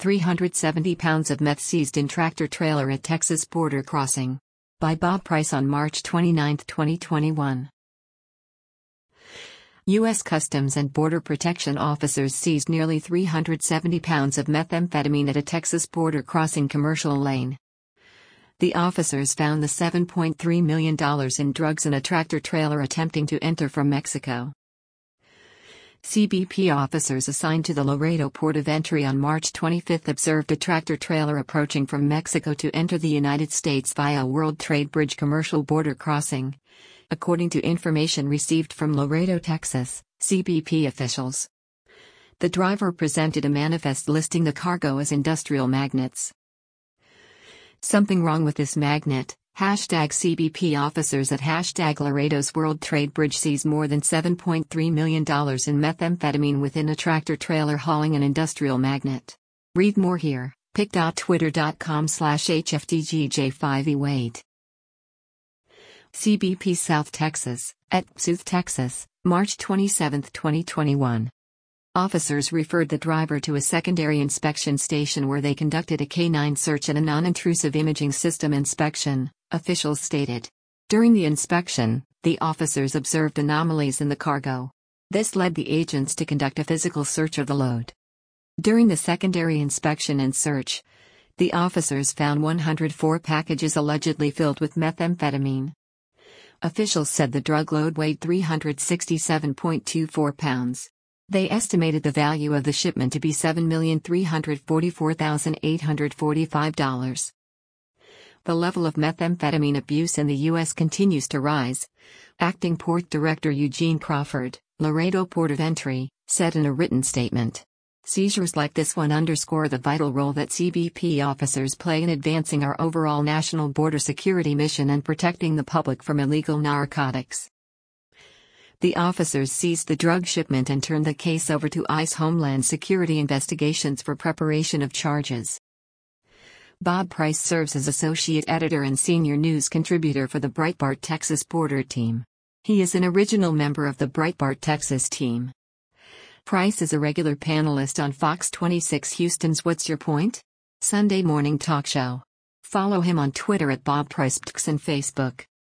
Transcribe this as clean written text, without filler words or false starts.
370 pounds of meth seized in tractor-trailer at Texas border crossing. By Bob Price on March 29, 2021. U.S. Customs and Border Protection officers seized nearly 370 pounds of methamphetamine at a Texas border crossing commercial lane. The officers found the $7.3 million in drugs in a tractor-trailer attempting to enter from Mexico. CBP officers assigned to the Laredo port of entry on March 25 observed a tractor-trailer approaching from Mexico to enter the United States via World Trade Bridge commercial border crossing, according to information received from Laredo, Texas, CBP officials. The driver presented a manifest listing the cargo as industrial magnets. Something wrong with this magnet. #CBP officers at #Laredo's World Trade Bridge seize more than $7.3 million in methamphetamine within a tractor-trailer hauling an industrial magnet. Read more here, pic.twitter.com/HFDGJ5E. CBP South Texas, at South Texas, March 27, 2021. Officers referred the driver to a secondary inspection station where they conducted a canine search and a non-intrusive imaging system inspection, officials stated. During the inspection, the officers observed anomalies in the cargo. This led the agents to conduct a physical search of the load. During the secondary inspection and search, the officers found 104 packages allegedly filled with methamphetamine. Officials said the drug load weighed 367.24 pounds. They estimated the value of the shipment to be $7,344,845. The level of methamphetamine abuse in the U.S. continues to rise. Acting Port Director Eugene Crawford, Laredo Port of Entry, said in a written statement. Seizures like this one underscore the vital role that CBP officers play in advancing our overall national border security mission and protecting the public from illegal narcotics. The officers seized the drug shipment and turned the case over to ICE Homeland Security Investigations for preparation of charges. Bob Price serves as associate editor and senior news contributor for the Breitbart Texas Border Team. He is an original member of the Breitbart Texas team. Price is a regular panelist on Fox 26 Houston's What's Your Point? Sunday morning talk show. Follow him on Twitter at Bob Price and Facebook.